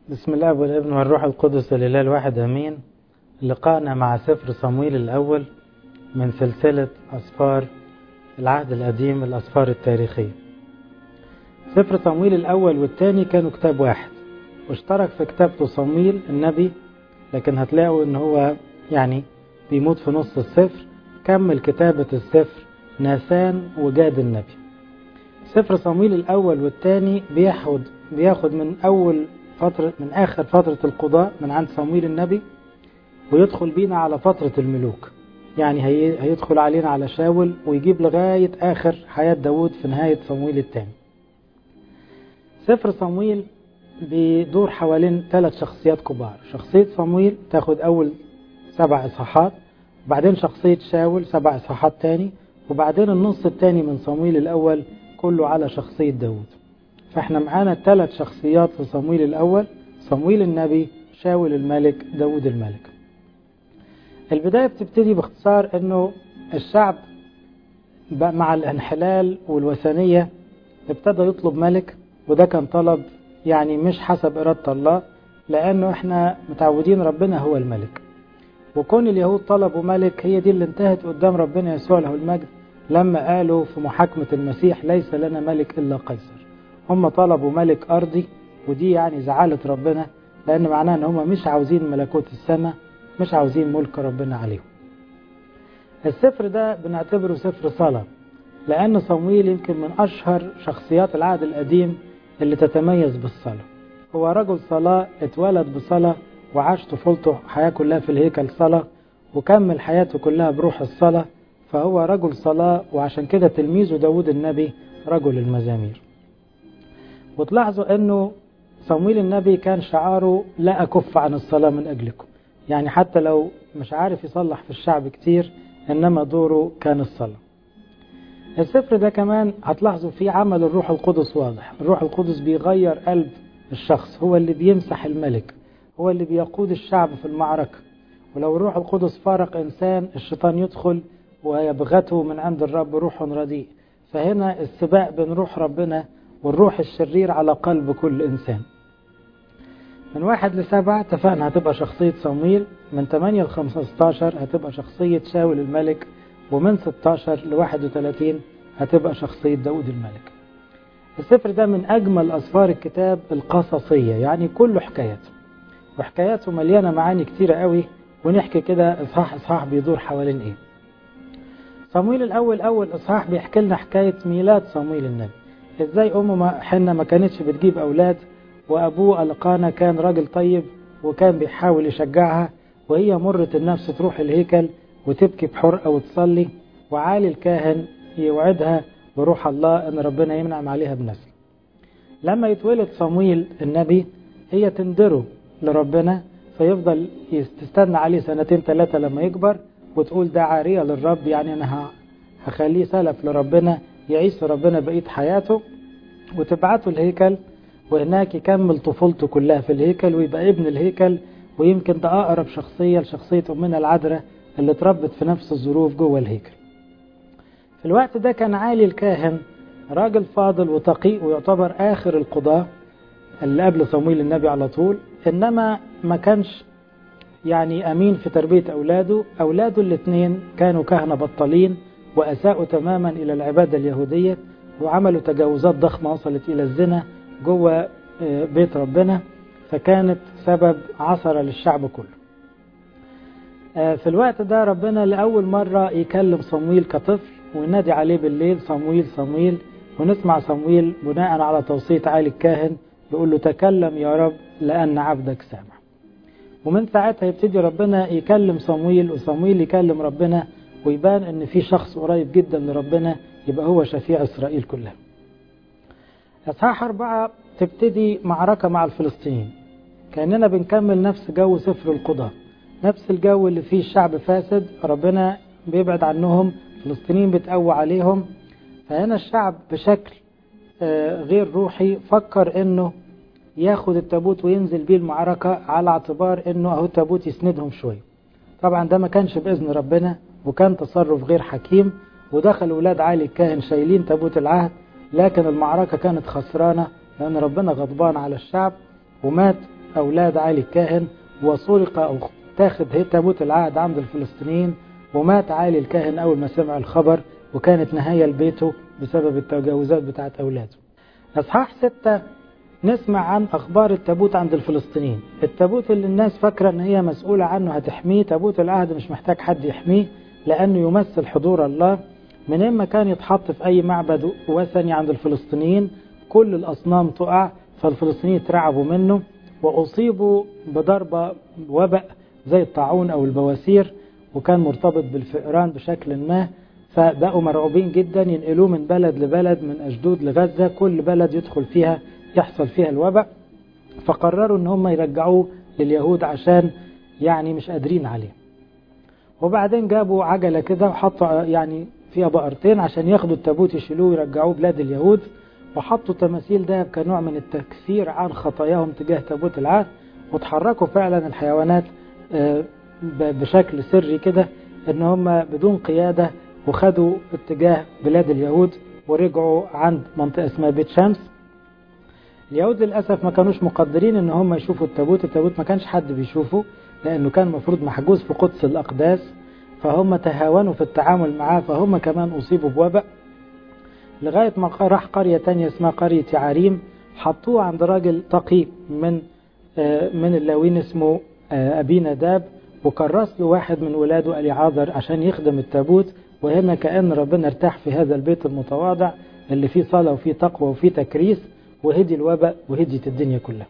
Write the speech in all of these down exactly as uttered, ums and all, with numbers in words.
بسم الله والابن والروح القدس الإله الواحد أمين. لقاءنا مع سفر صمويل الأول من سلسلة أسفار العهد القديم، الأسفار التاريخية. سفر صمويل الأول والثاني كانوا كتاب واحد، واشترك في كتابته صمويل النبي، لكن هتلاقوا ان هو يعني بيموت في نص السفر. كمل كتابة السفر ناثان وجاد النبي. سفر صمويل الأول والثاني بياخد بياخد من أول فترة من آخر فترة القضاء من عند صمويل النبي، ويدخل بينا على فترة الملوك، يعني هي هيدخل علينا على شاول ويجيب لغاية آخر حياة داود في نهاية صمويل الثاني. سفر صمويل بيدور حوالين ثلاث شخصيات كبار. شخصية صمويل تاخد أول سبع إصحاحات، وبعدين شخصية شاول سبع إصحاحات تاني، وبعدين النص الثاني من صمويل الأول كله على شخصية داود. فاحنا معانا ثلاث شخصيات في صمويل الأول: صمويل النبي، شاول الملك، داود الملك. البداية بتبتدي باختصار انه الشعب مع الانحلال والوثنية ابتدى يطلب ملك، وده كان طلب يعني مش حسب إرادة الله، لأنه احنا متعودين ربنا هو الملك. وكون اليهود طلبوا ملك هي دي اللي انتهت قدام ربنا يسوع له المجد لما قالوا في محاكمة المسيح: ليس لنا ملك إلا قيصر. هم طلبوا ملك أرضي، ودي يعني زعلت ربنا، لأن معناه ان هم مش عاوزين ملكوت السماء، مش عاوزين ملك ربنا عليهم. السفر ده بنعتبره سفر صلاة، لأن صمويل يمكن من أشهر شخصيات العهد القديم اللي تتميز بالصلاة. هو رجل صلاة، اتولد بصلاة وعاش طفولته حياة كلها في الهيكل صلاة، وكمل حياته كلها بروح الصلاة. فهو رجل صلاة، وعشان كده تلميذه داود النبي رجل المزامير. وتلاحظوا انه صمويل النبي كان شعاره: لا أكف عن الصلاة من أجلكم. يعني حتى لو مش عارف يصلح في الشعب كتير، إنما دوره كان الصلاة. السفر ده كمان هتلاحظوا فيه عمل الروح القدس واضح. الروح القدس بيغير قلب الشخص، هو اللي بيمسح الملك، هو اللي بيقود الشعب في المعركة. ولو الروح القدس فارق إنسان، الشيطان يدخل ويبغته من عند الرب روح رديء. فهنا السباق بين روح ربنا والروح الشرير على قلب كل إنسان. من واحد لسبعة اتفقنا هتبقى شخصية صمويل، من ثمانية لخمستاشر هتبقى شخصية شاول الملك، ومن ستاشر لواحد وثلاثين هتبقى شخصية داود الملك. السفر ده من أجمل أسفار الكتاب القصصية، يعني كله حكايات، وحكاياته مليانة معاني كتيرة قوي. ونحكي كده إصحاح إصحاح بيدور حوالين إيه. صمويل الأول أول إصحاح بيحكي لنا حكاية ميلاد صمويل النبي. إزاي أمه حنة ما كانتش بتجيب أولاد، وأبوه ألقانا كان راجل طيب وكان بيحاول يشجعها، وهي مرت النفس تروح الهيكل وتبكي بحرقة وتصلي، وعالي الكاهن يوعدها بروح الله أن ربنا يمنعم عليها بنسل. لما يتولد صمويل النبي هي تندره لربنا، فيفضل تستنى عليه سنتين ثلاثة لما يكبر، وتقول ده عارية للرب، يعني أنا هخليه سلف لربنا يعيش ربنا بقية حياته، وتبعته الهيكل، وهناك يكمل طفولته كلها في الهيكل ويبقى ابن الهيكل. ويمكن ده أقرب شخصية لشخصية أمنا العذراء اللي اتربت في نفس الظروف جوه الهيكل. في الوقت ده كان عالي الكاهن راجل فاضل وتقي، ويعتبر آخر القضاة اللي قبل صمويل النبي على طول، إنما ما كانش يعني أمين في تربية أولاده. أولاده الاثنين كانوا كهنة بطالين، وأساءوا تماما إلى العبادة اليهودية، وعملوا تجاوزات ضخمة وصلت إلى الزنا جوه بيت ربنا، فكانت سبب عثرة للشعب كله. في الوقت ده ربنا لأول مرة يكلم صمويل كطفل وينادي عليه بالليل: صمويل صمويل. ونسمع صمويل بناء على توصية عالي الكاهن يقول له: تكلم يا رب لأن عبدك سامع. ومن ساعتها يبتدي ربنا يكلم صمويل، وصمويل يكلم ربنا، ويبان ان في شخص قريب جدا لربنا يبقى هو شفيع إسرائيل كلها. اصحاح أربعة تبتدي معركة مع الفلسطينيين، كأننا بنكمل نفس جو سفر القضاء، نفس الجو اللي فيه الشعب فاسد، ربنا بيبعد عنهم، الفلسطينيين بتقوى عليهم. فهنا الشعب بشكل غير روحي فكر انه ياخد التابوت وينزل بيه المعركة على اعتبار انه اهو التابوت يسندهم شوية. طبعا ده ما كانش بإذن ربنا، وكان تصرف غير حكيم. ودخل ولاد عالي الكاهن شايلين تابوت العهد، لكن المعركة كانت خسرانة لأن ربنا غضبان على الشعب، ومات أولاد علي الكاهن، وسرق أو تاخد تابوت العهد عند الفلسطينيين، ومات علي الكاهن أول ما سمع الخبر، وكانت نهاية لبيته بسبب التجاوزات بتاعت أولاده. أصحاح ستة نسمع عن أخبار التابوت عند الفلسطينيين. التابوت اللي الناس فاكرة أن هي مسؤولة عنه هتحميه، تابوت العهد مش محتاج حد يحميه لأنه يمثل حضور الله. من إما كان يتحط في أي معبد وثني عند الفلسطينيين كل الأصنام تقع، فالفلسطينيين ترعبوا منه وأصيبوا بضربة وباء زي الطاعون أو البواسير، وكان مرتبط بالفئران بشكل ما، فبقوا مرعوبين جدا، ينقلوه من بلد لبلد، من أشدود لغزة، كل بلد يدخل فيها يحصل فيها الوباء. فقرروا ان هم يرجعوه لليهود عشان يعني مش قادرين عليه. وبعدين جابوا عجلة كده وحطوا يعني فيها بقرتين عشان ياخدوا التابوت يشيلوه ويرجعوه بلاد اليهود، وحطوا تماثيل ده كنوع من التكفير عن خطاياهم تجاه تابوت العهد. وتحركوا فعلا الحيوانات بشكل سري كده ان هم بدون قيادة، وخدوا اتجاه بلاد اليهود ورجعوا عند منطقة اسمها بيت شمس. اليهود للأسف ما كانوش مقدرين ان هم يشوفوا التابوت، التابوت ما كانش حد بيشوفه لأنه كان مفروض محجوز في قدس الأقداس، فهم تهاونوا في التعامل معاه، فهم كمان أصيبوا بوباء، لغاية ما راح قرية تانية اسمها قرية يعريم، حطوه عند راجل تقي من من اللاويين اسمه أبي نداب، وكرس له واحد من ولاده أليعاذر عشان يخدم التابوت. وهنا كأن ربنا ارتاح في هذا البيت المتواضع اللي فيه صلاة وفيه تقوى وفيه تكريس، وهدي الوباء وهديت الدنيا كلها.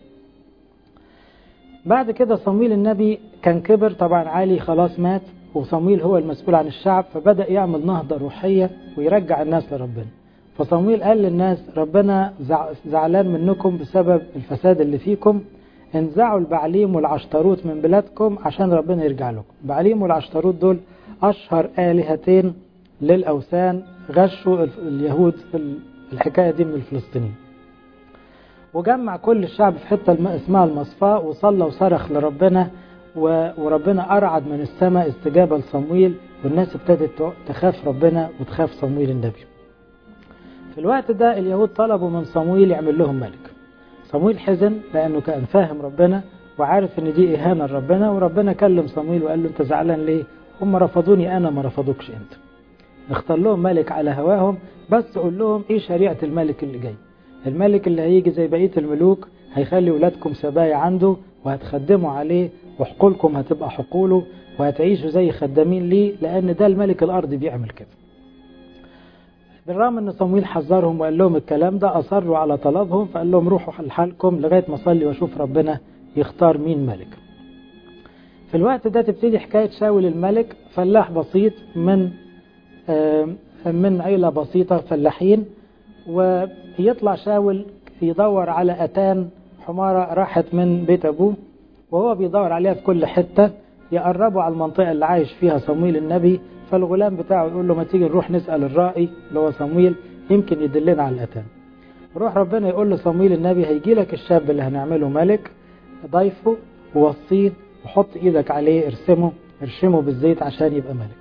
بعد كده صمويل النبي كان كبر، طبعا علي خلاص مات، وصمويل هو المسؤول عن الشعب، فبدأ يعمل نهضة روحية ويرجع الناس لربنا. فصمويل قال للناس ربنا زعلان منكم بسبب الفساد اللي فيكم، انزعوا البعليم والعشتروت من بلادكم عشان ربنا يرجع لكم. بعليم والعشتروت دول أشهر آلهتين للأوثان، غشوا اليهود الحكاية دي من الفلسطينيين. وجمع كل الشعب في حتة اسمها المصفاء، وصلى وصرخ لربنا، وربنا أرعد من السماء استجابة لصمويل، والناس ابتدت تخاف ربنا وتخاف صمويل النبي. في الوقت ده اليهود طلبوا من صمويل يعمل لهم ملك. صمويل حزن لأنه كان فاهم ربنا وعارف ان دي إهانة لربنا، وربنا كلم صمويل وقال له انت زعلان ليه؟ هم رفضوني أنا، ما رفضوكش انت. اختار لهم ملك على هواهم، بس قول لهم ايه شريعة الملك اللي جاي. الملك اللي هيجي زي بقية الملوك هيخلي ولادكم سبايا عنده وهتخدموا عليه، وحقولكم هتبقى حقوله، وهتعيشوا زي خدامين ليه، لأن ده الملك الأرض بيعمل كده. بالرغم ان صمويل حذرهم وقال لهم الكلام ده، أصروا على طلبهم، فقال لهم روحوا لحالكم لغاية ما أصلي وأشوف ربنا يختار مين ملك. في الوقت ده تبتدي حكاية شاول الملك، فلاح بسيط من من عيلة بسيطة فلاحين، ويطلع شاول يدور على أتان حمارة راحت من بيت أبوه، وهو بيدور عليها في كل حتة، يقربوا على المنطقة اللي عايش فيها صمويل النبي. فالغلام بتاعه يقول له ما تيجي نروح نسأل الرائي اللي هو صمويل يمكن يدلنا على الأتان. روح ربنا يقول له صمويل النبي هيجي لك الشاب اللي هنعمله ملك، ضيفه ووصيه وحط ايدك عليه، ارسمه ارشمه بالزيت عشان يبقى ملك.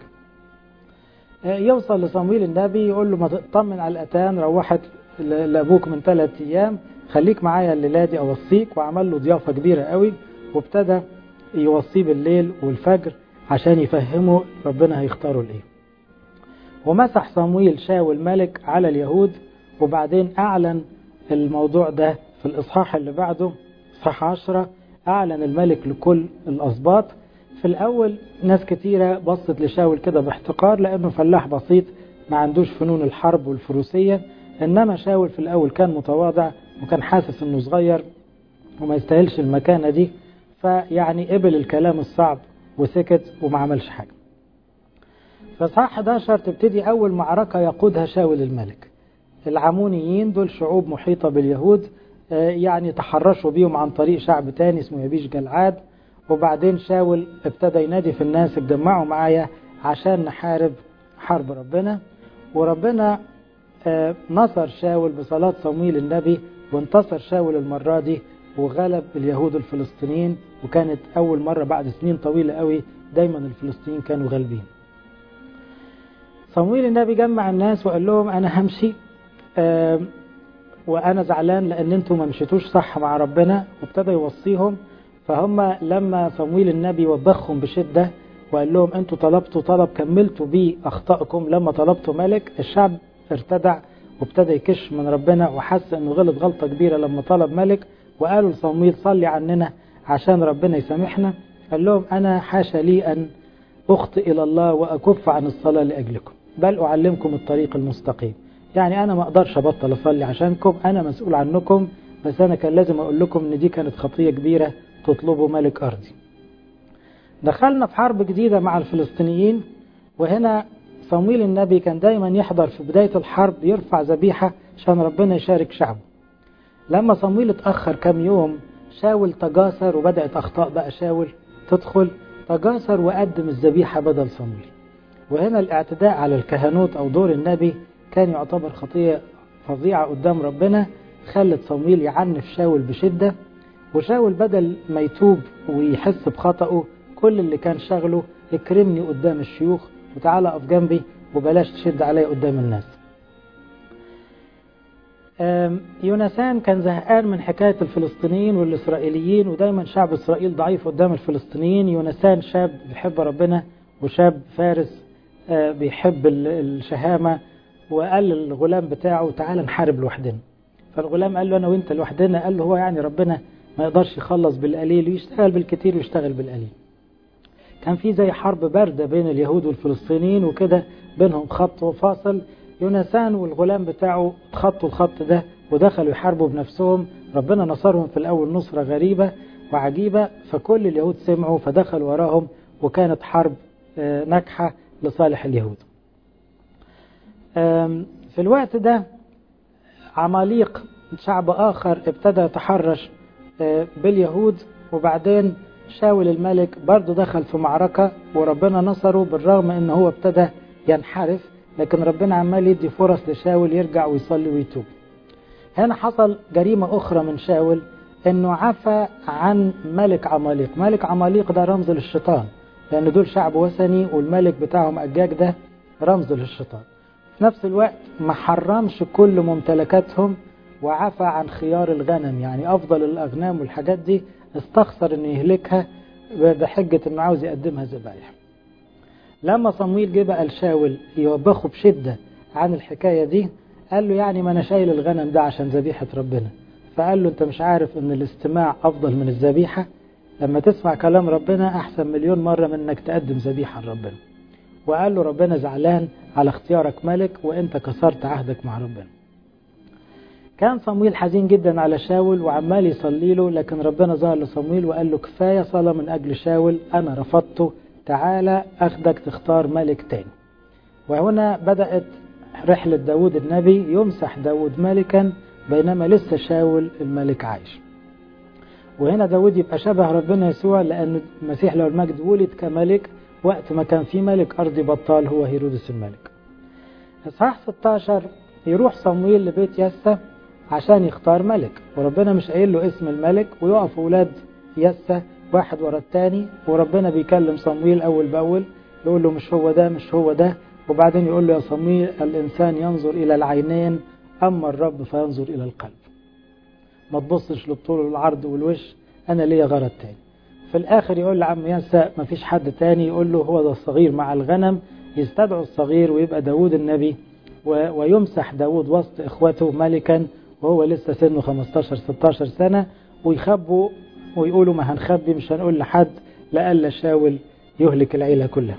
يوصل لصمويل النبي يقول له ما تطمن على الأتان، روحت لأبوك من ثلاث أيام، خليك معايا الليلة دي أوصيك. وعمل له ضيافة كبيرة قوي، وابتدى يوصيه بالليل والفجر عشان يفهمه ربنا هيختاره لإيه. ومسح صمويل شاول ملك على اليهود، وبعدين أعلن الموضوع ده في الإصحاح اللي بعده، إصحاح عشرة، أعلن الملك لكل الأسباط. في الأول ناس كتيرة بصت لشاول كده باحتقار لأنه فلاح بسيط ما عندوش فنون الحرب والفروسية، إنما شاول في الأول كان متواضع وكان حاسس إنه صغير وما يستاهلش المكانة دي، فيعني قبل الكلام الصعب وسكت وما عملش حاجة. في إصحاح إحدى عشر تبتدي أول معركة يقودها شاول الملك. العمونيين دول شعوب محيطة باليهود، يعني تحرشوا بيهم عن طريق شعب تاني اسمه يبيش جلعاد. وبعدين شاول ابتدى ينادي في الناس اتجمعوا معايا عشان نحارب حرب ربنا. وربنا نصر شاول بصلاة صمويل النبي، وانتصر شاول المرة دي وغلب اليهود الفلسطينيين، وكانت أول مرة بعد سنين طويلة قوي دايما الفلسطينيين كانوا غالبين. صمويل النبي جمع الناس وقال لهم أنا همشي وأنا زعلان لأن أنتم ما مشيتوش صح مع ربنا، وابتدى يوصيهم فهم لما صمويل النبي وبخهم بشدة وقال لهم انتوا طلبتوا طلب كملتوا بيه أخطائكم لما طلبتوا ملك، الشعب ارتدع وابتدى يكش من ربنا وحس انه غلط غلطة كبيرة لما طلب ملك، وقالوا لصمويل صلي عننا عشان ربنا يسامحنا. قال لهم أنا حاشا لي أن أخطئ إلى الله وأكف عن الصلاة لأجلكم، بل أعلمكم الطريق المستقيم. يعني أنا ما أقدرش أبطل أصلي عشانكم، أنا مسؤول عنكم، بس أنا كان لازم أقول لكم إن دي كانت خطية كبيرة تطلبوا ملك أرضي. دخلنا في حرب جديدة مع الفلسطينيين، وهنا صمويل النبي كان دايما يحضر في بداية الحرب يرفع ذبيحة عشان ربنا يشارك شعبه. لما صمويل اتأخر كم يوم شاول تجاسر وبدأت أخطاء بقى شاول تدخل، تجاسر وقدم الذبيحة بدل صمويل. وهنا الاعتداء على الكهنوت أو دور النبي كان يعتبر خطية فظيعة قدام ربنا، خلت صمويل يعنف شاول بشدة، وشاول بدل ما يتوب ويحس بخطأه كل اللي كان شغله اكرمني قدام الشيوخ وتعالى اقف جنبي وبلاش تشد عليا قدام الناس. يونسان كان زهقان من حكاية الفلسطينيين والإسرائيليين، ودايما شعب إسرائيل ضعيف قدام الفلسطينيين. يونسان شاب بيحب ربنا وشاب فارس بيحب الشهامة، وقال للغلام بتاعه تعال نحارب لوحدنا. فالغلام قال له أنا وإنت لوحدنا؟ قال له هو يعني ربنا ما يقدرش يخلص بالقليل ويشتغل بالكتير ويشتغل بالقليل. كان في زي حرب باردة بين اليهود والفلسطينيين وكده، بينهم خط وفاصل. يونسان والغلام بتاعه خطوا الخط ده ودخلوا يحاربوا بنفسهم. ربنا نصرهم في الأول نصرة غريبة وعجيبة، فكل اليهود سمعوا فدخلوا وراهم، وكانت حرب ناجحة لصالح اليهود. في الوقت ده عماليق شعب آخر ابتدى يتحرش باليهود، وبعدين شاول الملك برضه دخل في معركة وربنا نصره، بالرغم انه هو ابتدى ينحرف، لكن ربنا عمال يدي فرص لشاول يرجع ويصلي ويتوب. هنا حصل جريمة أخرى من شاول، انه عفى عن ملك عماليق. ملك عماليق ده رمز للشيطان، لأن دول شعب وثني والملك بتاعهم أجاج ده رمز للشيطان. في نفس الوقت ما حرمش كل ممتلكاتهم وعفى عن خيار الغنم، يعني أفضل الأغنام والحاجات دي استخسر انه يهلكها بحجة انه عاوز يقدمها ذبايح. لما صمويل جه بقى لشاول يوبخه بشدة عن الحكاية دي، قال له يعني ما انا شايل الغنم ده عشان ذبيحة ربنا. فقال له انت مش عارف ان الاستماع افضل من الذبيحة؟ لما تسمع كلام ربنا احسن مليون مرة من انك تقدم ذبيحة لربنا. وقال له ربنا زعلان على اختيارك ملك وانت كسرت عهدك مع ربنا. كان صمويل حزين جدا على شاول وعمال يصلي له، لكن ربنا ظهر لصمويل وقال له كفاية صلاة من أجل شاول، أنا رفضته، تعالى أخدك تختار ملك تاني. وهنا بدأت رحلة داود النبي، يمسح داود ملكا بينما لسه شاول الملك عايش. وهنا داود يبقى شبه ربنا يسوع، لأن المسيح له المجد ولد كملك وقت ما كان في ملك أرضي بطال هو هيرودس الملك. إصحاح ستة عشر يروح صمويل لبيت يسى عشان يختار ملك، وربنا مش قايل له اسم الملك، ويقف أولاد يسى واحد ورا التاني، وربنا بيكلم صمويل أول بأول يقول له مش هو ده مش هو ده، وبعدين يقول له يا صمويل الإنسان ينظر إلى العينين أما الرب فينظر إلى القلب. ما تبصش للطول والعرض والوش، أنا ليا غرض تاني. في الآخر يقول لعم يسى مفيش حد تاني، يقول له هو ده الصغير مع الغنم، يستدعو الصغير ويبقى داود النبي، ويمسح داود وسط إخوته ملكا وهو لسه سنه خمستاشر ستاشر سنة، ويخبوا ويقولوا ما هنخبي مش هنقول لحد لألا شاول يهلك العيلة كلها.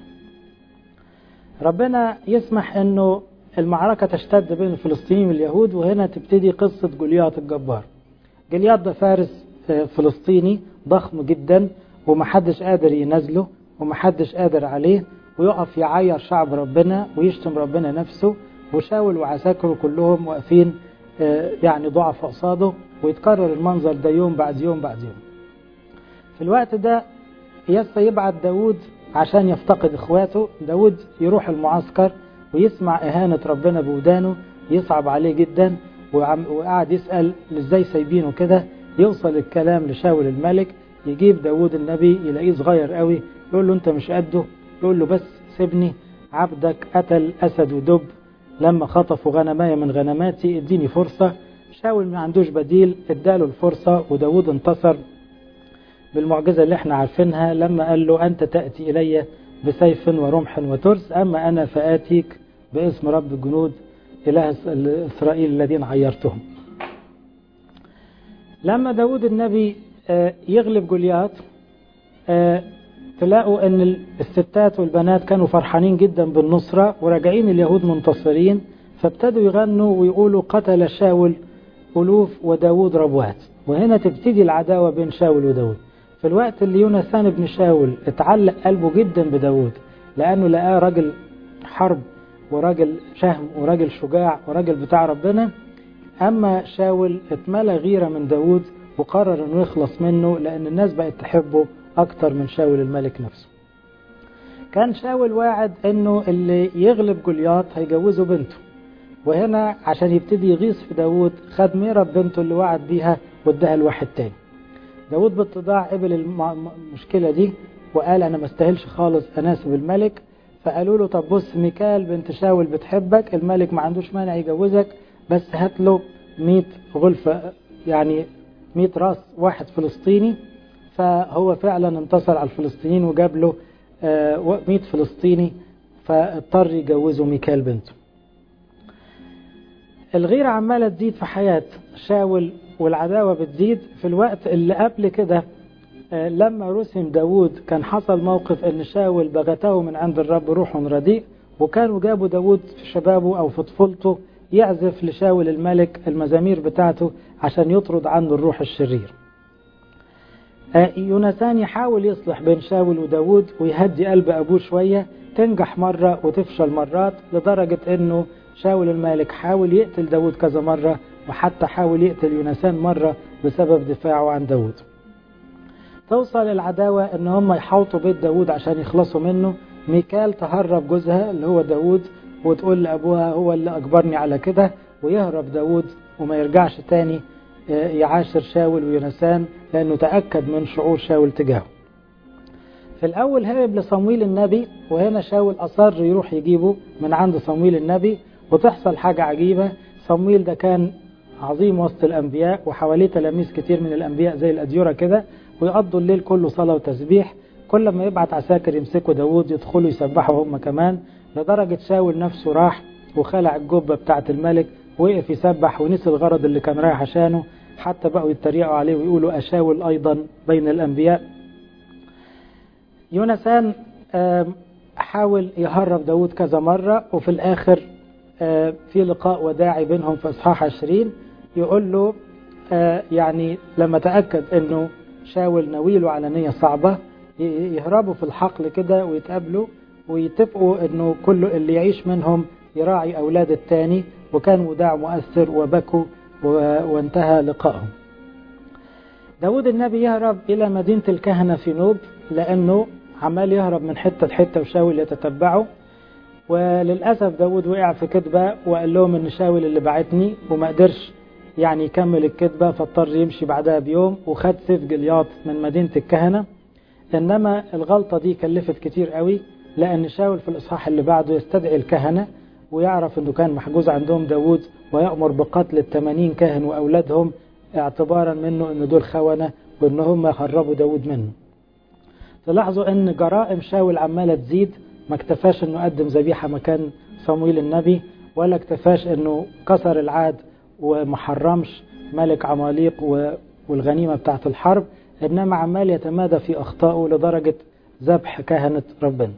ربنا يسمح انه المعركة تشتد بين الفلسطينيين واليهود، وهنا تبتدي قصة جولياط الجبار. جولياط ده فارس فلسطيني ضخم جدا ومحدش قادر ينزله ومحدش قادر عليه، ويقف يعير شعب ربنا ويشتم ربنا نفسه، وشاول وعساكره كلهم واقفين يعني ضعف قصاده، ويتكرر المنظر ده يوم بعد يوم بعد يوم. في الوقت ده يسى يبعت داود عشان يفتقد اخواته. داود يروح المعسكر ويسمع اهانة ربنا بودانه، يصعب عليه جدا، وقعد يسأل ازاي سايبينه كده. يوصل الكلام لشاول الملك، يجيب داود النبي يلاقيه صغير قوي، يقول له انت مش قده، يقول له بس سيبني، عبدك قتل اسد ودب لما خطفوا غنماية من غنماتي، اديني فرصة. شاول ما عندوش بديل، اداله الفرصة وداود انتصر. بالمعجزة اللي احنا عارفينها لما قال له أنت تأتي إلي بسيف ورمح وترس، أما أنا فآتيك باسم رب الجنود إله إسرائيل الذين عيرتهم. لما داود النبي يغلب جولياث تلاقوا أن الستات والبنات كانوا فرحانين جدا بالنصرة وراجعين اليهود منتصرين، فابتدوا يغنوا ويقولوا قتل شاول ألوف وداود ربوات. وهنا تبتدي العداوة بين شاول وداود. في الوقت اللي يوناثان بن شاول اتعلق قلبه جدا بداود لأنه لقاه راجل حرب وراجل شهم وراجل شجاع وراجل بتاع ربنا، أما شاول اتملى غيرة من داود وقرر انه يخلص منه لأن الناس بقت تحبه أكتر من شاول الملك نفسه. كان شاول واعد انه اللي يغلب جولياث هيجوزه بنته، وهنا عشان يبتدي يغيظ في داود خد ميرب بنته اللي وعد بيها واداها لواحد تاني. داود بالتضاع قبل المشكلة دي وقال أنا ما استاهلش خالص أناسب الملك. فقالوا له طب بص ميكال بنت شاول بتحبك، الملك ما عندوش مانع يجوزك، بس هات له مئة غلفة يعني مئة راس واحد فلسطيني. فهو فعلا انتصر على الفلسطينيين وجاب له مئة فلسطيني، فاضطر يجوزه ميكال بنته. الغيرة عمالة تزيد في حياة شاول والعداوة بتزيد. في الوقت اللي قبل كده لما رسم داود كان حصل موقف ان شاول بغته من عند الرب روح رديء، وكانوا جابوا داود في شبابه او في طفولته يعزف لشاول الملك المزامير بتاعته عشان يطرد عنه الروح الشرير. يوناثان يحاول يصلح بين شاول وداود ويهدي قلب أبوه شوية، تنجح مرة وتفشل مرات، لدرجة أنه شاول الملك حاول يقتل داود كذا مرة، وحتى حاول يقتل يوناثان مرة بسبب دفاعه عن داود. توصل العداوة أن هم يحوطوا بيت داود عشان يخلصوا منه. ميكال تهرب جوزها اللي هو داود وتقول لأبوها هو اللي أجبرني على كده، ويهرب داود وما يرجعش تاني يعاشر شاول ويوناثان لأنه تأكد من شعور شاول تجاهه. في الأول هرب لصمويل النبي، وهنا شاول أصر يروح يجيبه من عند صمويل النبي، وتحصل حاجة عجيبة. صمويل ده كان عظيم وسط الأنبياء وحواليه تلاميذ كتير من الأنبياء زي الأديرة كده، ويقضوا الليل كله صلاة وتسبيح. كل ما يبعت عساكر يمسكوا داود يدخلوا يسبحوا هم كمان، لدرجة شاول نفسه راح وخلع الجبة بتاعة الملك وقف يسبح ونسي الغرض اللي كان رايح عشانه، حتى بقوا يتريقوا عليه ويقولوا أشاول أيضا بين الأنبياء. يوناثان حاول يهرب داود كذا مرة، وفي الآخر في لقاء وداعي بينهم في إصحاح عشرين يقول له يعني لما تأكد أنه شاول نويله على نية صعبة يهربوا في الحقل كده ويتقابلوا ويتفقوا أنه كل اللي يعيش منهم يراعي أولاد التاني، وكان وداع مؤثر وبكوا وانتهى لقائهم. داود النبي يهرب إلى مدينة الكهنة في نوب لأنه عمال يهرب من حتة لحتة وشاول يتتبعه، وللأسف داود وقع في كذبة وقال لهم إن شاول اللي بعتني، وما قدرش يعني يكمل الكذبة فاضطر يمشي بعدها بيوم وخد سيف جلياط من مدينة الكهنة. إنما الغلطة دي كلفت كتير قوي، لأن شاول في الإصحاح اللي بعده يستدعي الكهنة ويعرف إنه كان محجوز عندهم داود، ويأمر بقتل الثمانين كاهن وأولادهم اعتبارا منه إن دول خونة وإن هم هربوا داود منه. تلاحظوا إن جرائم شاول عمالة تزيد، ما اكتفاش إنه قدم ذبيحة مكان صمويل النبي، ولا اكتفاش إنه كسر العهد ومحرمش ملك عماليق والغنيمة بتاعت الحرب، إنما عمال يتمادى في أخطائه لدرجة ذبح كهنة ربنا.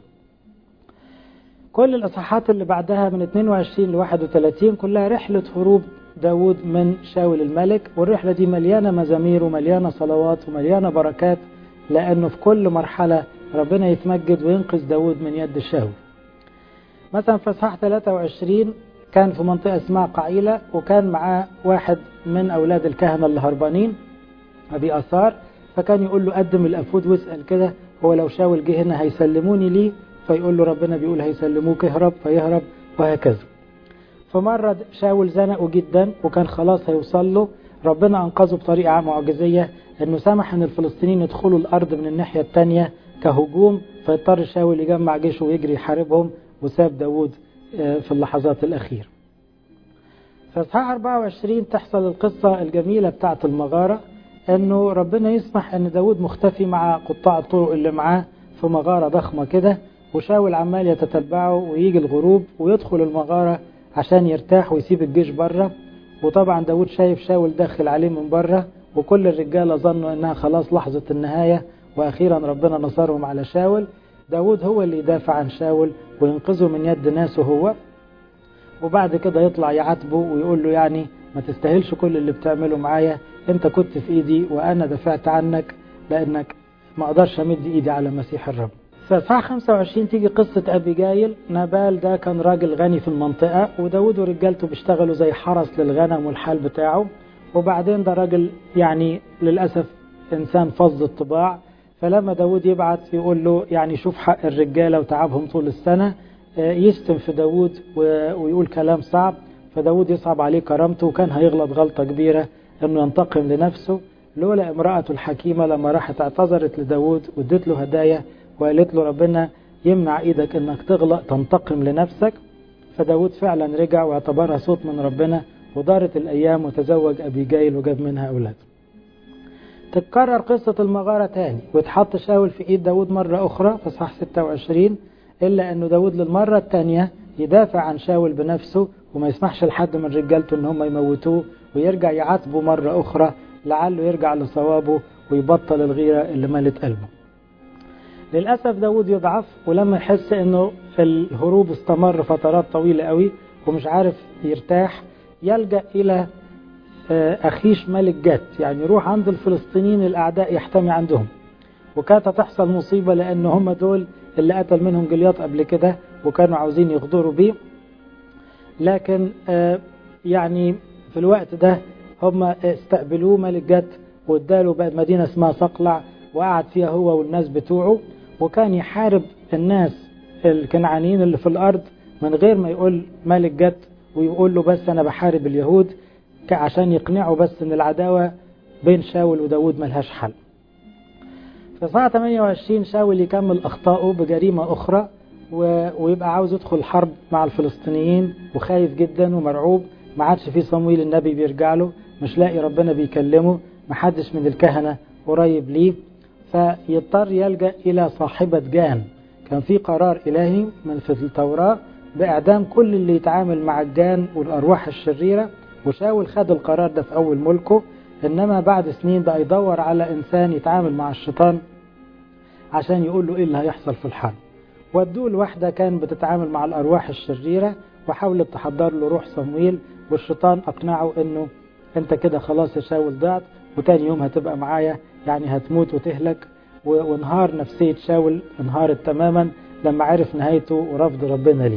كل الإصحاحات اللي بعدها من اثنين وعشرين ل واحد وثلاثين كلها رحلة هروب داود من شاول الملك، والرحلة دي مليانة مزامير ومليانة صلوات ومليانة بركات، لأنه في كل مرحلة ربنا يتمجد وينقذ داود من يد شاول. مثلا في إصحاح ثلاثة وعشرين كان في منطقة اسمها قعيلة، وكان معاه واحد من أولاد الكهنة اللي هربانين أبي أثار، فكان يقول له قدم الأفود واسأل كده هو لو شاول جه هنا هيسلموني ليه، فيقول له ربنا بيقول هيسلموك اهرب، فيهرب، وهكذا. فمرة شاول زنقه جدا وكان خلاص هيوصل له، ربنا أنقذه بطريقة معجزية انه سمح ان الفلسطينيين يدخلوا الارض من الناحية التانية كهجوم، فاضطر شاول يجمع جيشه ويجري يحاربهم، وساب داود في اللحظات الأخيرة. في إصحاح أربعة وعشرين تحصل القصة الجميلة بتاعت المغارة، انه ربنا يسمح ان داود مختفي مع قطاع الطرق اللي معاه في مغارة ضخمة كده، وشاول عمال يتتبعه، ويجي الغروب ويدخل المغارة عشان يرتاح ويسيب الجيش بره. وطبعا داود شايف شاول داخل عليه من بره، وكل الرجالة ظنوا انها خلاص لحظة النهاية، واخيرا ربنا نصرهم على شاول. داود هو اللي يدافع عن شاول وينقذه من يد ناسه هو، وبعد كده يطلع يعاتبه ويقول له يعني ما تستاهلش كل اللي بتعمله معايا، انت كنت في ايدي وانا دافعت عنك، لانك ما اقدرش امد ايدي على مسيح الرب. في اصحاح خمسة وعشرين تيجي قصة أبيجايل. نابال ده كان راجل غني في المنطقة، وداود ورجالته بيشتغلوا زي حرس للغنم والحال بتاعه. وبعدين ده راجل يعني للأسف إنسان فظ الطباع، فلما داود يبعت يقول له يعني شوف حق الرجالة وتعبهم طول السنة، يشتم في داود ويقول كلام صعب، فداود يصعب عليه كرامته، وكان هيغلط غلطة كبيرة انه ينتقم لنفسه. لولا امرأته الحكيمة لما راحت اعتذرت لداود وادت له هدايا وقالت له ربنا يمنع ايدك انك تغلط تنتقم لنفسك، فداود فعلا رجع واعتبرها صوت من ربنا، ودارت الايام وتزوج ابيجايل وجاب منها اولاد. تتكرر قصة المغارة تاني، وتحط شاول في ايد داود مرة اخرى في صح ستة وعشرين، الا انه داود للمرة التانية يدافع عن شاول بنفسه وما يسمحش لحد من رجالته ان هم يموتوه، ويرجع يعاتبه مرة اخرى لعله يرجع لصوابه ويبطل الغيرة اللي مالت قلبه. للأسف داود يضعف، ولما يحس انه الهروب استمر فترات طويلة قوي ومش عارف يرتاح، يلجأ الى اخيش ملك جات، يعني يروح عند الفلسطينيين الاعداء يحتمي عندهم. وكانت تحصل مصيبة لان هم دول اللي قتل منهم جلياط قبل كده وكانوا عاوزين يغدروا بيه، لكن يعني في الوقت ده هم استقبلوه ملك جات واداله بقى مدينة اسمها صقلع، وقعد فيها هو والناس بتوعه، وكان يحارب الناس الكنعانيين اللي في الأرض من غير ما يقول ملك جات ويقول له بس أنا بحارب اليهود، عشان يقنعه بس ان العداوة بين شاول وداود ملهاش حل. في ساعة ثمانية وعشرين شاول يكمل أخطائه بجريمة أخرى، ويبقى عاوز يدخل حرب مع الفلسطينيين وخايف جدا ومرعوب، ما عادش في صمويل النبي بيرجع له، مش لاقي ربنا بيكلمه، محدش من الكهنة قريب ليه، فيضطر يلجأ إلى صاحبة جان. كان في قرار إلهي من في التوراة بإعدام كل اللي يتعامل مع الجان والأرواح الشريرة، وشاول خد القرار ده في أول ملكه، إنما بعد سنين بقى يدور على إنسان يتعامل مع الشيطان عشان يقول له إيه اللي هيحصل في الحرب. ودوه لواحدة كان بتتعامل مع الأرواح الشريرة، وحاولت تحضر له روح صمويل، والشيطان أقنعه إنه أنت كده خلاص يا شاول ضعت، وتاني يوم هتبقى معايا، يعني هتموت وتهلك. وانهار نفسية شاول، انهارت تماما لما عرف نهايته ورفض ربنا ليه.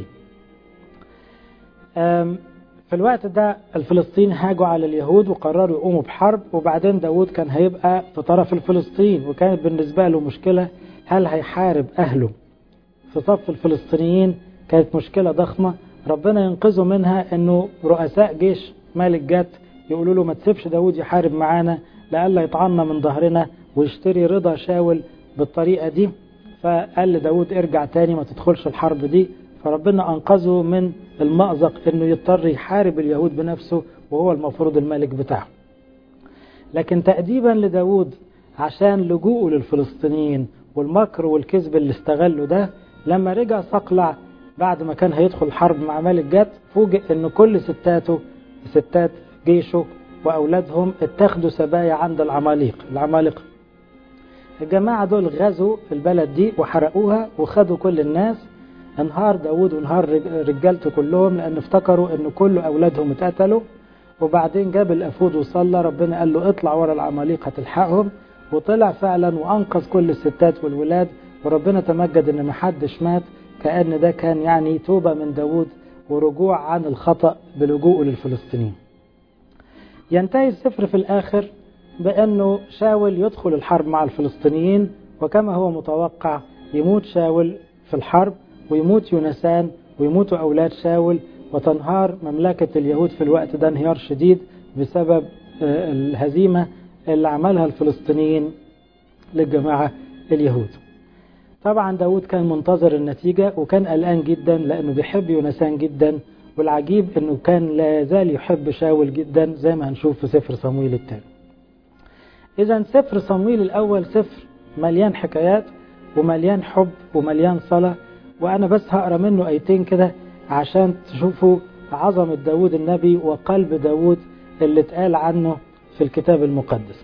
في الوقت ده الفلسطين هاجوا على اليهود وقرروا يقوموا بحرب، وبعدين داود كان هيبقى في طرف الفلسطين، وكانت بالنسبة له مشكلة هل هيحارب أهله في صف الفلسطينيين، كانت مشكلة ضخمة. ربنا ينقذه منها انه رؤساء جيش مالك جات يقولوا له ما تسيبش داود يحارب معانا لألا يطعنا من ظهرنا ويشتري رضا شاول بالطريقة دي، فقال لداود ارجع تاني ما تدخلش الحرب دي. فربنا أنقذه من المأزق انه يضطر يحارب اليهود بنفسه وهو المفروض الملك بتاعه. لكن تأديبا لداود عشان لجوءه للفلسطينيين والمكر والكذب اللي استغله ده، لما رجع صقلع بعد ما كان هيدخل حرب مع ملك جات، فوجئ ان كل ستاته ستات جيشه واولادهم اتخذوا سبايا عند العماليق. العمالقة الجماعة دول غزوا البلد دي وحرقوها وخدوا كل الناس. انهار داود وانهار رجالته كلهم لان افتكروا ان كل اولادهم اتقتلوا. وبعدين جاب الافود وصلى، ربنا قال له اطلع ورا العماليق هتلحقهم، وطلع فعلا وانقذ كل الستات والولاد، وربنا تمجد ان محدش مات، كأن ده كان يعني توبة من داود ورجوع عن الخطأ بلجوءه للفلسطينيين. ينتهي السفر في الآخر بأنه شاول يدخل الحرب مع الفلسطينيين، وكما هو متوقع يموت شاول في الحرب ويموت يونسان ويموتوا أولاد شاول، وتنهار مملكة اليهود في الوقت ده انهيار شديد بسبب الهزيمة اللي عملها الفلسطينيين للجماعة اليهود. طبعا داود كان منتظر النتيجة وكان قلقان جدا لأنه بيحب يونسان جدا، والعجيب أنه كان لا يزال يحب شاول جدا زي ما هنشوف في سفر صمويل الثاني. إذا سفر صمويل الأول سفر مليان حكايات ومليان حب ومليان صلاة، وأنا بس هقرأ منه آيتين كده عشان تشوفوا عظمة داود النبي وقلب داود اللي اتقال عنه في الكتاب المقدس.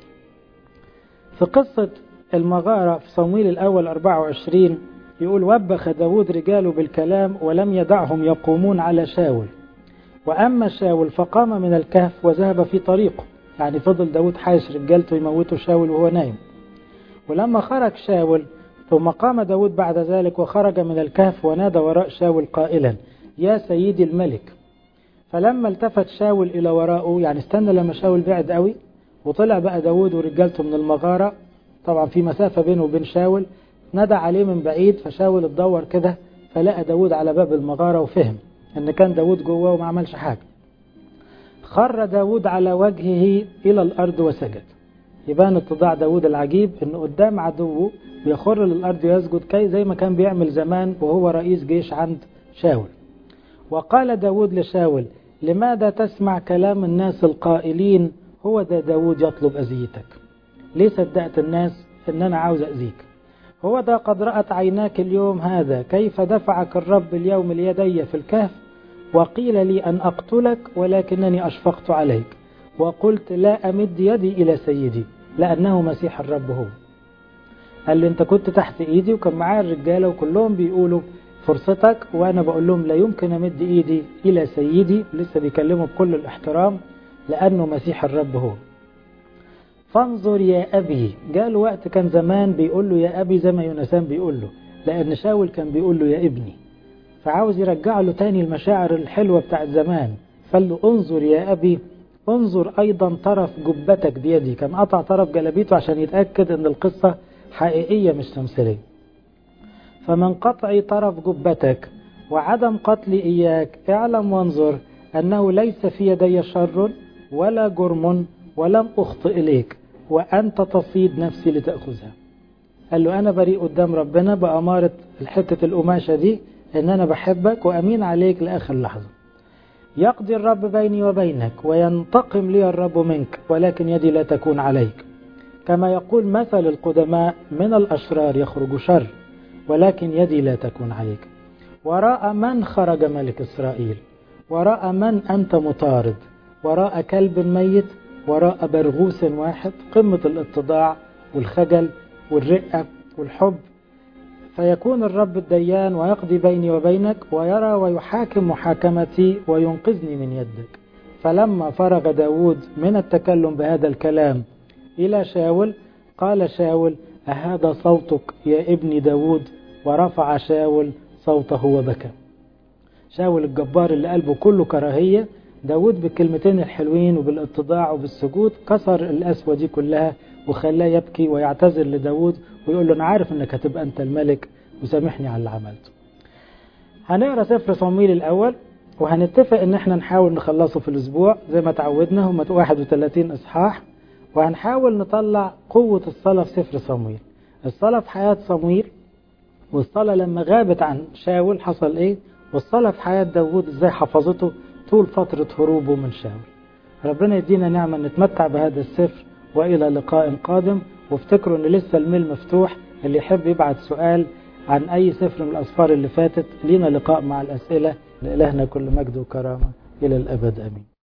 في قصة المغارة في صمويل الأول أربعة وعشرين يقول: وبخ داود رجاله بالكلام ولم يدعهم يقومون على شاول، وأما شاول فقام من الكهف وذهب في طريقه. يعني فضل داود حايش رجالته يموتوا شاول وهو نايم. ولما خرج شاول ثم قام داود بعد ذلك وخرج من الكهف ونادى وراء شاول قائلا: يا سيدي الملك. فلما التفت شاول إلى وراءه، يعني استنى لما شاول بعد قوي، وطلع بقى داود ورجالته من المغارة، طبعا في مسافة بينه وبين شاول، نادى عليه من بعيد، فشاول اتدور كده فلقى داود على باب المغارة وفهم ان كان داود جواه وما عملش حاجة. خر داود على وجهه إلى الأرض وسجد. يبان اتضاع داود العجيب انه قدام عدوه بيخر للأرض ويسجد، كي زي ما كان بيعمل زمان وهو رئيس جيش عند شاول. وقال داود لشاول: لماذا تسمع كلام الناس القائلين هو ده داود يطلب أذيتك؟ ليه صدقت الناس ان انا عاوز أذيك؟ هو ده قد رأت عيناك اليوم هذا كيف دفعك الرب اليوم ليدي في الكهف، وقيل لي أن أقتلك ولكنني أشفقت عليك وقلت لا أمد يدي إلى سيدي لأنه مسيح الرب هو. قال لي أنت كنت تحت إيدي وكان معايا الرجالة وكلهم بيقولوا فرصتك، وأنا بقول لهم لا يمكن أمد إيدي إلى سيدي، لسه بيكلمه بكل الاحترام لأنه مسيح الرب هو. فانظر يا أبي. جاء وقت كان زمان بيقول له يا أبي زي ما يونسان بيقول له، لأن شاول كان بيقول له يا ابني، فعاوز يرجع له تاني المشاعر الحلوة بتاعت زمان. فقال له انظر يا أبي، انظر أيضا طرف جبتك بيدي. كان قطع طرف جلبيته عشان يتأكد ان القصة حقيقية مش تمثيلية. فمن قطع طرف جبتك وعدم قتلي إياك اعلم وانظر أنه ليس في يدي شر ولا جرم ولم أخطئ إليك وأنت تصيد نفسي لتأخذها. قال له أنا بريء قدام ربنا بأمارة الحتة القماشة دي إن أنا بحبك وأمين عليك لآخر لحظة. يقضي الرب بيني وبينك وينتقم لي الرب منك، ولكن يدي لا تكون عليك. كما يقول مثل القدماء من الأشرار يخرج شر، ولكن يدي لا تكون عليك. وراء من خرج ملك إسرائيل؟ وراء من أنت مطارد؟ وراء كلب ميت؟ وراء برغوث واحد؟ قمة الاتضاع والخجل والرقة والحب. فيكون الرب الديان ويقضي بيني وبينك ويرى ويحاكم محاكمتي وينقذني من يدك. فلما فرغ داود من التكلم بهذا الكلام إلى شاول قال شاول: أهذا صوتك يا ابن داود؟ ورفع شاول صوته وبكى. شاول الجبار اللي قلبه كله كراهية، داود بالكلمتين الحلوين وبالاتضاع وبالسجود كسر القسوة دي كلها وخلاه يبكي ويعتذر لداود ويقول له أنا عارف أنك هتبقى أنت الملك وسامحني على اللي عملته. هنقرأ سفر صمويل الأول وهنتفق أن احنا نحاول نخلصه في الأسبوع زي ما تعودنا، هم واحد وثلاثين إصحاح، وهنحاول نطلع قوة الصلاة في سفر صمويل. الصلاة في حياة صمويل، والصلاة لما غابت عن شاول حصل إيه، والصلاة في حياة داود إزاي حفظته طول فترة هروبه من شاول. ربنا يدينا نعمة نتمتع بهذا السفر، وإلى لقاء قادم. وافتكروا أن لسه الميل مفتوح، اللي يحب يبعت سؤال عن أي سفر من الأسفار اللي فاتت لينا لقاء مع الأسئلة. لإلهنا كل مجد وكرامة إلى الأبد آمين.